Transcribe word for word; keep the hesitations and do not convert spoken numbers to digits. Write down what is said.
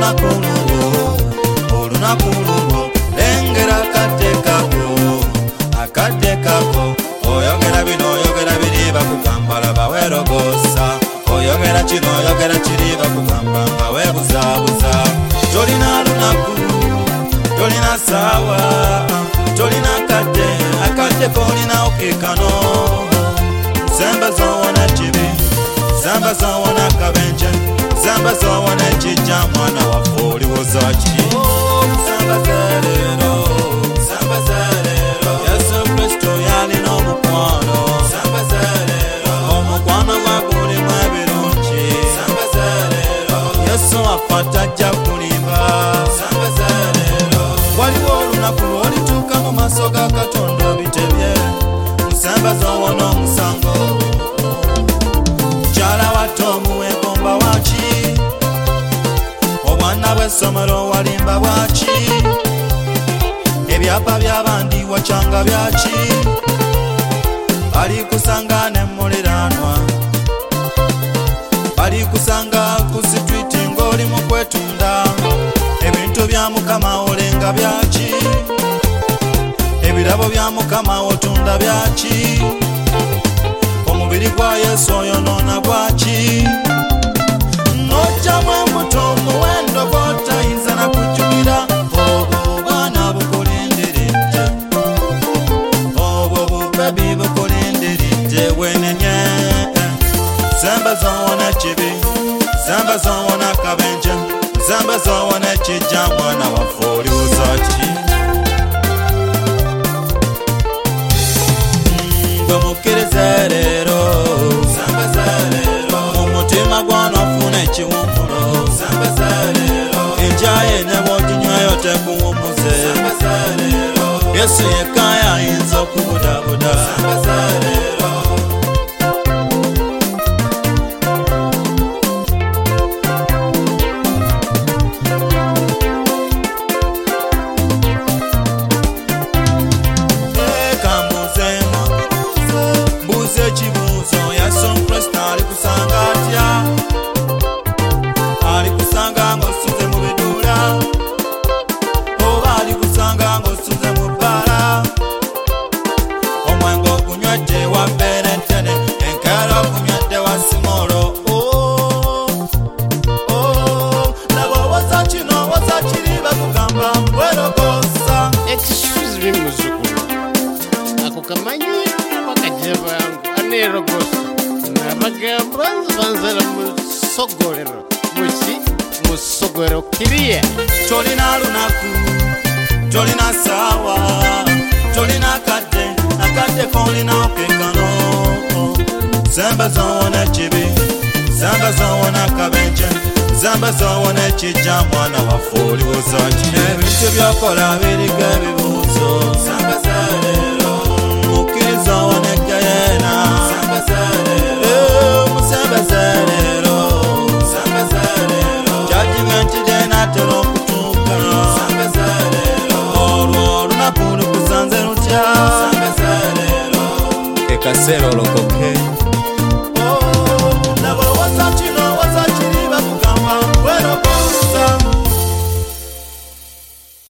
olunaku lulwo olunaku lulwo lengera akadde kako akadde kako oyogera bino oyogera biri bakugamba laba weerogosa oyogera kino oyogera kiri bakugamba nga weebuzaabuza tolina lunaku tolina saawa tolina akadde akadde koolina okekano zamba zowona kibi zamba zowona akabenje zamba zowona ekijja mwana waffe oliwoza ki zamba zaleero zamba zaleero yesu kristo yalina omukwano zamba zaleero omukwano gwa gulimu ebirungi zamba zaleero yesu afa tajja kulimba zamba zaleero waliwo olunaku lwolituuka mu maaso ga katonda obitebye zamba zowona omusango mukyala wato omuwegomba waki obwana bw'essomero walimba bwaki ebyapa by'abandi wakyanga byaki balikusanga ne muliranwa balikusanga ku sitwiti ng'oli mu kwetunda ebintu bya mukama olenga byaki ebirabo bya mukama otunda byaki omubiri gwa yesu oyonoona gwaki nojjamu embuto omuwendo gw'otayinza na kujjukira obwo obwana bukulindiridde obwo bubebi bukulindiridde wenenye zamba zowona kibi zamba zowona akabenje zamba zowona ekijja mwana waffe oliwoza ki mukkirize leero zamba zaleero mumutima gwana ofuna ekiwummulo zamba zaleero enjaye ne bw'oginywayo tekuwummuze zamba zaleero yesu yekka yayinza okubudabuda zamba zaleero ekibuuzo yesu kristo alikusanga atya alikusanga ng'osuze mu biduula oba alikusanga ng'osuze mu bbala omwenge ogunywedde wa benetene enkeera ogunywedde wa simolo laba owoza kino owoza kiri bakugamba weerogosa excuse me muzukulu ako kamanyi bakajeba nerogosa nabagamba banzala musogolero muki musogolero kiriye tolina lunaku tolina saawa tolina akadde akadde koolina okekano zamba zowona kibi zamba zowona akabenje zamba zowona ekijja mwana waffe oliwoza ki ebintu byokola biriko ebibuuzo zamba zaleero mukkiriza owoneka yeena zamba zaleero musamba zaleero zamba zaleero judgment day natera okutuuka zamba zaleero olwo olunaku lukusanze lutya zamba zaleero ekaseera olokoke